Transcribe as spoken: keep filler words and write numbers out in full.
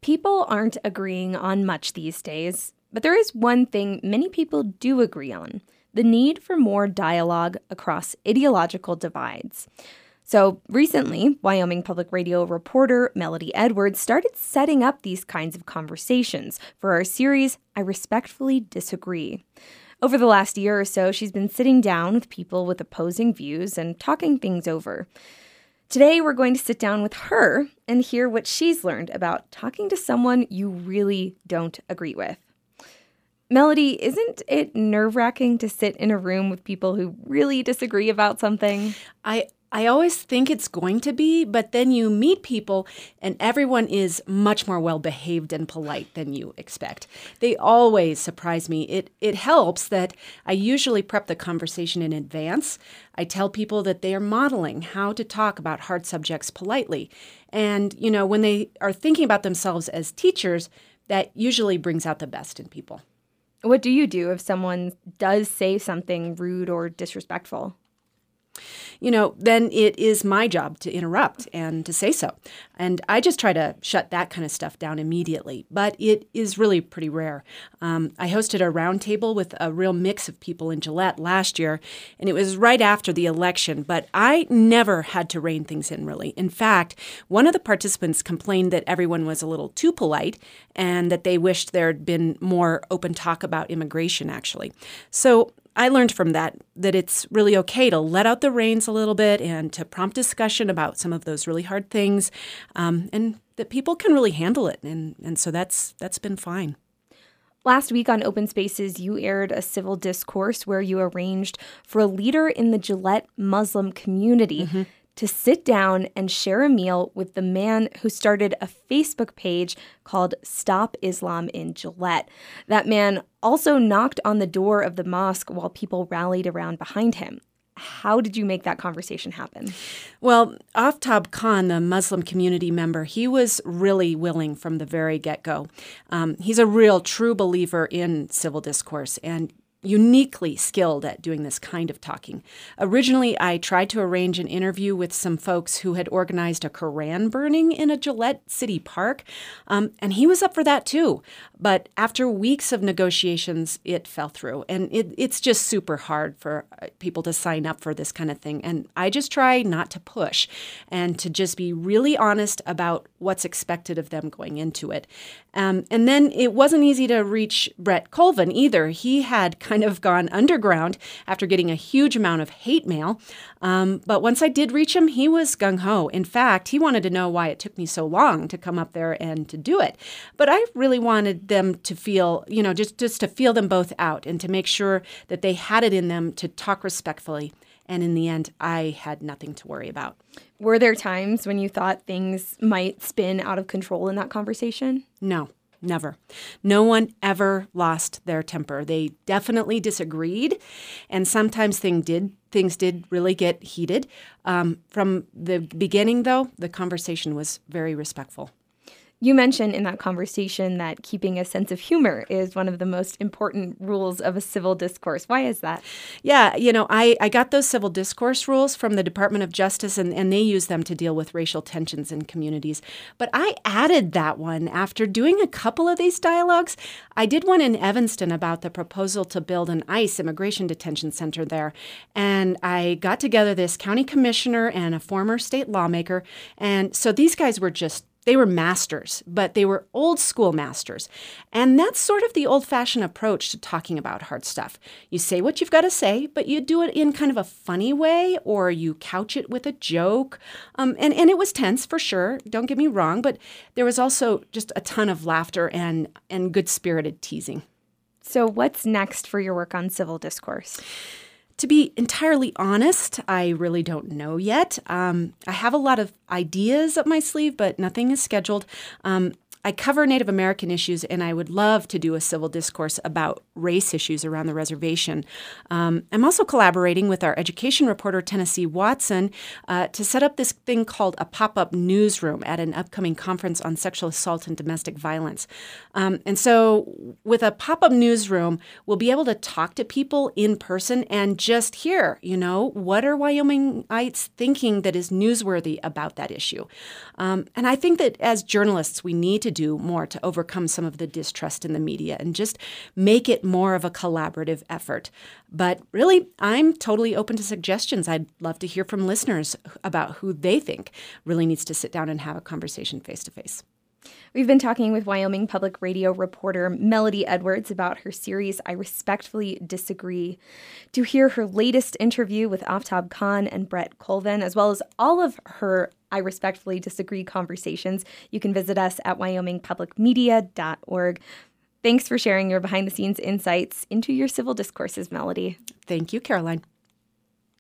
People aren't agreeing on much these days, but there is one thing many people do agree on: the need for more dialogue across ideological divides. So recently, Wyoming Public Radio reporter Melody Edwards started setting up these kinds of conversations for our series, I Respectfully Disagree. Over the last year or so, she's been sitting down with people with opposing views and talking things over. Today, we're going to sit down with her and hear what she's learned about talking to someone you really don't agree with. Melody, isn't it nerve-wracking to sit in a room with people who really disagree about something? I I always think it's going to be, but then you meet people and everyone is much more well-behaved and polite than you expect. They always surprise me. It it helps that I usually prep the conversation in advance. I tell people that they are modeling how to talk about hard subjects politely. And, you know, when they are thinking about themselves as teachers, that usually brings out the best in people. What do you do if someone does say something rude or disrespectful? You know, then it is my job to interrupt and to say so. And I just try to shut that kind of stuff down immediately. But it is really pretty rare. Um, I hosted a roundtable with a real mix of people in Gillette last year, and it was right after the election. But I never had to rein things in, really. In fact, one of the participants complained that everyone was a little too polite and that they wished there had been more open talk about immigration, actually. So I learned from that that it's really okay to let out the reins a little bit and to prompt discussion about some of those really hard things, um, and that people can really handle it. And, and so that's that's been fine. Last week on Open Spaces, you aired a civil discourse where you arranged for a leader in the Gillette Muslim community mm-hmm. to sit down and share a meal with the man who started a Facebook page called Stop Islam in Gillette. That man also knocked on the door of the mosque while people rallied around behind him. How did you make that conversation happen? Well, Aftab Khan, the Muslim community member, he was really willing from the very get-go. Um, he's a real true believer in civil discourse and uniquely skilled at doing this kind of talking. Originally, I tried to arrange an interview with some folks who had organized a Koran burning in a Gillette City park, um, and he was up for that too. But after weeks of negotiations, it fell through, and it, it's just super hard for people to sign up for this kind of thing. And I just try not to push and to just be really honest about what's expected of them going into it. Um, and then it wasn't easy to reach Brett Colvin either. He had kind of gone underground after getting a huge amount of hate mail. Um, but once I did reach him, he was gung-ho. In fact, he wanted to know why it took me so long to come up there and to do it. But I really wanted them to feel, you know, just, just to feel them both out and to make sure that they had it in them to talk respectfully. And in the end, I had nothing to worry about. Were there times when you thought things might spin out of control in that conversation? No. Never. No one ever lost their temper. They definitely disagreed, and sometimes thing did, things did really get heated. Um, from the beginning, though, the conversation was very respectful. You mentioned in that conversation that keeping a sense of humor is one of the most important rules of a civil discourse. Why is that? Yeah, you know, I, I got those civil discourse rules from the Department of Justice, and, and they use them to deal with racial tensions in communities. But I added that one after doing a couple of these dialogues. I did one in Evanston about the proposal to build an ICE immigration detention center there. And I got together this county commissioner and a former state lawmaker. And so these guys were just They were masters, but they were old school masters. And that's sort of the old-fashioned approach to talking about hard stuff. You say what you've got to say, but you do it in kind of a funny way, or you couch it with a joke. Um, and, and it was tense, for sure. Don't get me wrong, but there was also just a ton of laughter and, and good-spirited teasing. So what's next for your work on civil discourse? To be entirely honest, I really don't know yet. Um, I have a lot of ideas up my sleeve, but nothing is scheduled. Um, I cover Native American issues, and I would love to do a civil discourse about race issues around the reservation. Um, I'm also collaborating with our education reporter, Tennessee Watson, uh, to set up this thing called a pop-up newsroom at an upcoming conference on sexual assault and domestic violence. Um, and so with a pop-up newsroom, we'll be able to talk to people in person and just hear, you know, what are Wyomingites thinking that is newsworthy about that issue? Um, and I think that as journalists, we need to to do more to overcome some of the distrust in the media and just make it more of a collaborative effort. But really, I'm totally open to suggestions. I'd love to hear from listeners about who they think really needs to sit down and have a conversation face-to-face. We've been talking with Wyoming Public Radio reporter Melody Edwards about her series, I Respectfully Disagree. To hear her latest interview with Aftab Khan and Brett Colvin, as well as all of her I Respectfully Disagree conversations, you can visit us at wyoming public media dot org. Thanks for sharing your behind-the-scenes insights into your civil discourses, Melody. Thank you, Caroline.